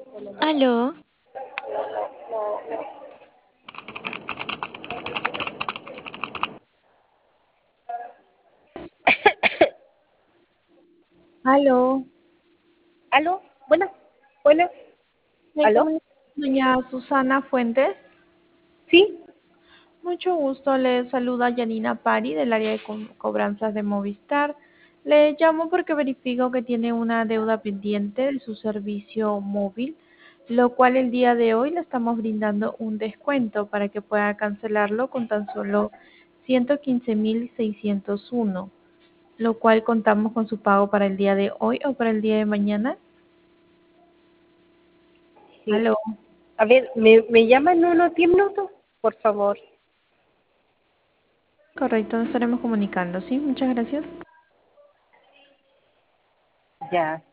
Aló, Aló, ¿Aló? Buenas. Hola. me ¿Aló? comunica doña Susana Fuentes. ¿Sí? Mucho gusto, le saluda Yanina Pari del área de cobranzas de Movistar. Le llamo porque verifico que tiene una deuda pendiente de su servicio móvil, lo cual el día de hoy le estamos brindando un descuento para que pueda cancelarlo con tan solo 115.601, lo cual contamos con su pago para el día de hoy o para el día de mañana. Sí. Aló. A ver, ¿me llama en unos 10 minutos? Por favor. Correcto, nos estaremos comunicando, ¿sí? Muchas gracias. Ya.